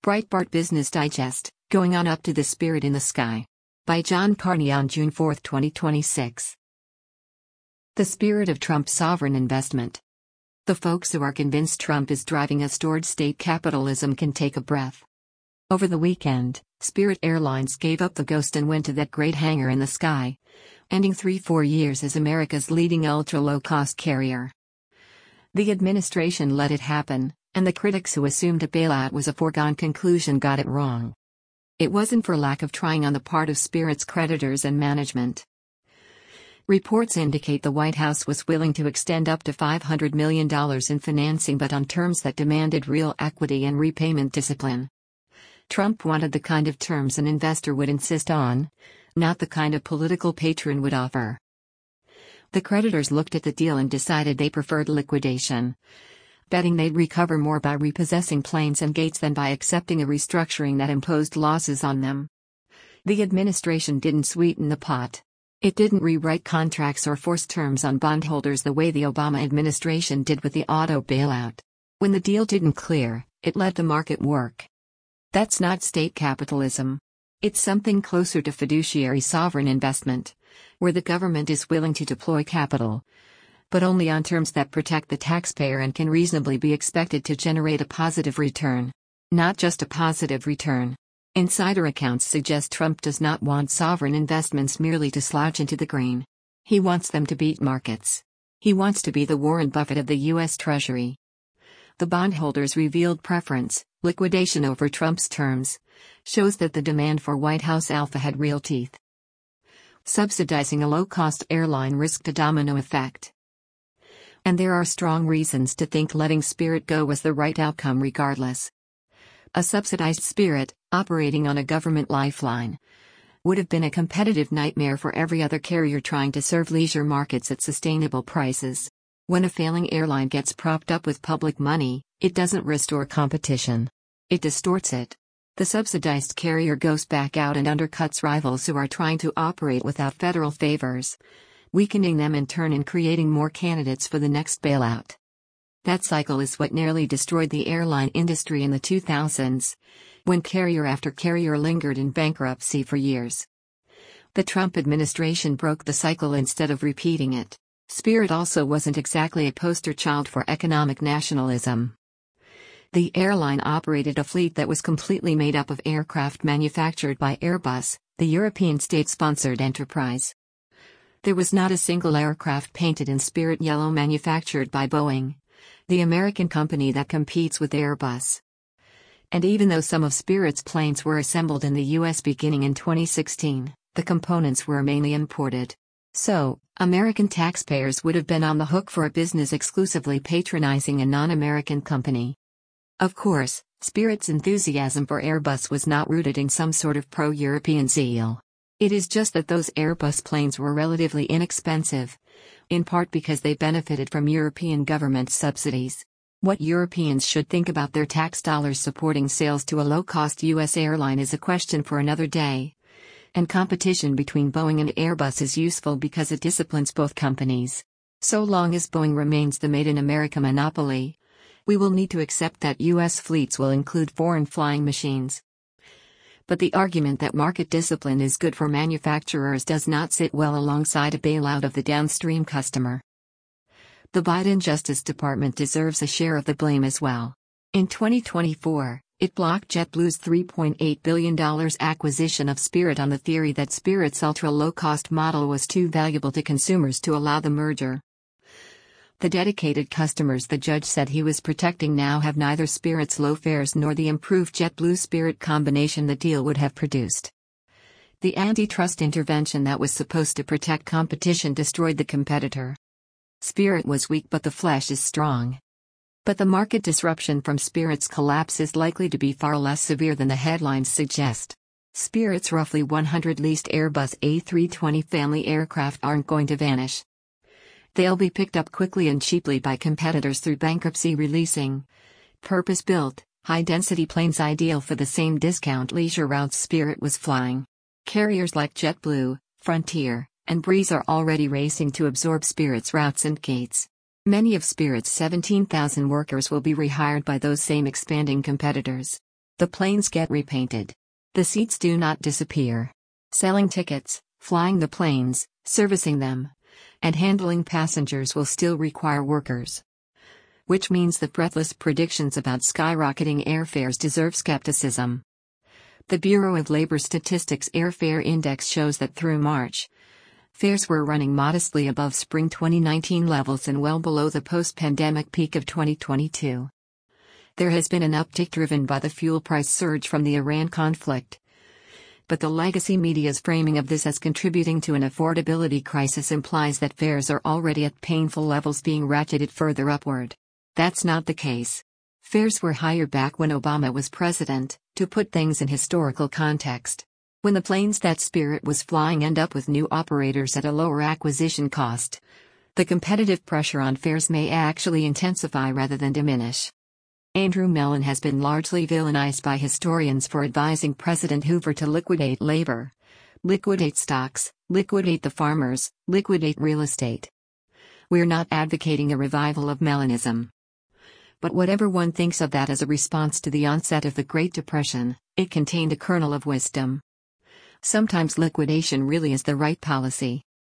Breitbart Business Digest, Going on Up to the Spirit in the Sky. By John Carney on June 4, 2026. The Spirit of Trump's Sovereign Investment. The folks who are convinced Trump is driving us toward state capitalism can take a breath. Over the weekend, Spirit Airlines gave up the ghost and went to that great hangar in the sky, ending 3-4 years as America's leading ultra-low-cost carrier. The administration let it happen, and the critics who assumed a bailout was a foregone conclusion got it wrong. It wasn't for lack of trying on the part of Spirit's creditors and management. Reports indicate the White House was willing to extend up to $500 million in financing, but on terms that demanded real equity and repayment discipline. Trump wanted the kind of terms an investor would insist on, not the kind a political patron would offer. The creditors looked at the deal and decided they preferred liquidation, betting they'd recover more by repossessing planes and gates than by accepting a restructuring that imposed losses on them. The administration didn't sweeten the pot. It didn't rewrite contracts or force terms on bondholders the way the Obama administration did with the auto bailout. When the deal didn't clear, it let the market work. That's not state capitalism. It's something closer to fiduciary sovereign investment, where the government is willing to deploy capital, but only on terms that protect the taxpayer and can reasonably be expected to generate a positive return. Not just a positive return. Insider accounts suggest Trump does not want sovereign investments merely to slouch into the green. He wants them to beat markets. He wants to be the Warren Buffett of the U.S. Treasury. The bondholders' revealed preference, liquidation over Trump's terms, shows that the demand for White House alpha had real teeth. Subsidizing a low-cost airline risked a domino effect. And there are strong reasons to think letting Spirit go was the right outcome regardless. A subsidized Spirit, operating on a government lifeline, would have been a competitive nightmare for every other carrier trying to serve leisure markets at sustainable prices. When a failing airline gets propped up with public money, it doesn't restore competition. It distorts it. The subsidized carrier goes back out and undercuts rivals who are trying to operate without federal favors, weakening them in turn and creating more candidates for the next bailout. That cycle is what nearly destroyed the airline industry in the 2000s, when carrier after carrier lingered in bankruptcy for years. The Trump administration broke the cycle instead of repeating it. Spirit also wasn't exactly a poster child for economic nationalism. The airline operated a fleet that was completely made up of aircraft manufactured by Airbus, the European state-sponsored enterprise. There was not a single aircraft painted in Spirit yellow manufactured by Boeing, the American company that competes with Airbus. And even though some of Spirit's planes were assembled in the U.S. beginning in 2016, the components were mainly imported. So, American taxpayers would have been on the hook for a business exclusively patronizing a non-American company. Of course, Spirit's enthusiasm for Airbus was not rooted in some sort of pro-European zeal. It is just that those Airbus planes were relatively inexpensive, in part because they benefited from European government subsidies. What Europeans should think about their tax dollars supporting sales to a low-cost U.S. airline is a question for another day. And competition between Boeing and Airbus is useful because it disciplines both companies. So long as Boeing remains the Made in America monopoly, we will need to accept that U.S. fleets will include foreign flying machines. But the argument that market discipline is good for manufacturers does not sit well alongside a bailout of the downstream customer. The Biden Justice Department deserves a share of the blame as well. In 2024, it blocked JetBlue's $3.8 billion acquisition of Spirit on the theory that Spirit's ultra-low-cost model was too valuable to consumers to allow the merger. The dedicated customers the judge said he was protecting now have neither Spirit's low fares nor the improved JetBlue-Spirit combination the deal would have produced. The antitrust intervention that was supposed to protect competition destroyed the competitor. Spirit was weak but the flesh is strong. But the market disruption from Spirit's collapse is likely to be far less severe than the headlines suggest. Spirit's roughly 100 leased Airbus A320 family aircraft aren't going to vanish. They'll be picked up quickly and cheaply by competitors through bankruptcy releasing purpose-built, high-density planes ideal for the same discount leisure routes Spirit was flying. Carriers like JetBlue, Frontier, and Breeze are already racing to absorb Spirit's routes and gates. Many of Spirit's 17,000 workers will be rehired by those same expanding competitors. The planes get repainted. The seats do not disappear. Selling tickets, flying the planes, servicing them, and handling passengers will still require workers. Which means the breathless predictions about skyrocketing airfares deserve skepticism. The Bureau of Labor Statistics Airfare Index shows that through March, fares were running modestly above spring 2019 levels and well below the post-pandemic peak of 2022. There has been an uptick driven by the fuel price surge from the Iran conflict. But the legacy media's framing of this as contributing to an affordability crisis implies that fares are already at painful levels being ratcheted further upward. That's not the case. Fares were higher back when Obama was president, to put things in historical context. When the planes that Spirit was flying end up with new operators at a lower acquisition cost, the competitive pressure on fares may actually intensify rather than diminish. Andrew Mellon has been largely villainized by historians for advising President Hoover to liquidate labor, liquidate stocks, liquidate the farmers, liquidate real estate. We're not advocating a revival of Mellonism. But whatever one thinks of that as a response to the onset of the Great Depression, it contained a kernel of wisdom. Sometimes liquidation really is the right policy.